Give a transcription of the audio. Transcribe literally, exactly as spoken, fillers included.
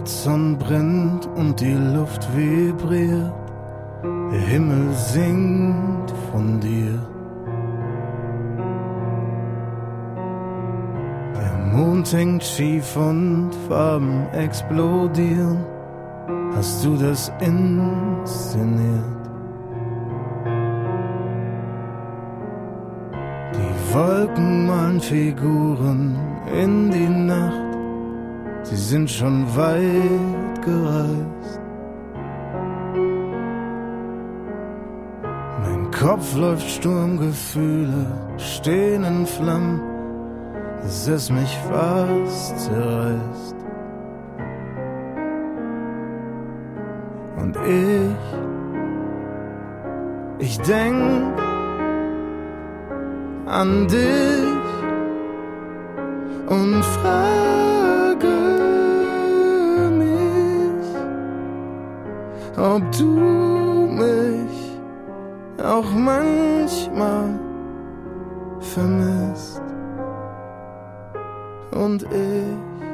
Horizont brennt und die Luft vibriert, der Himmel singt von dir. Der Mond hängt schief und Farben explodieren. Hast du das inszeniert? Die Wolken malen Figuren in die Nacht. Sie sind schon weit gereist. Mein Kopf läuft Sturmgefühle, stehen in Flammen, dass es mich fast zerreißt. Und ich, ich denk an dich und frage mich, ob du mich auch manchmal vermisst. Und ich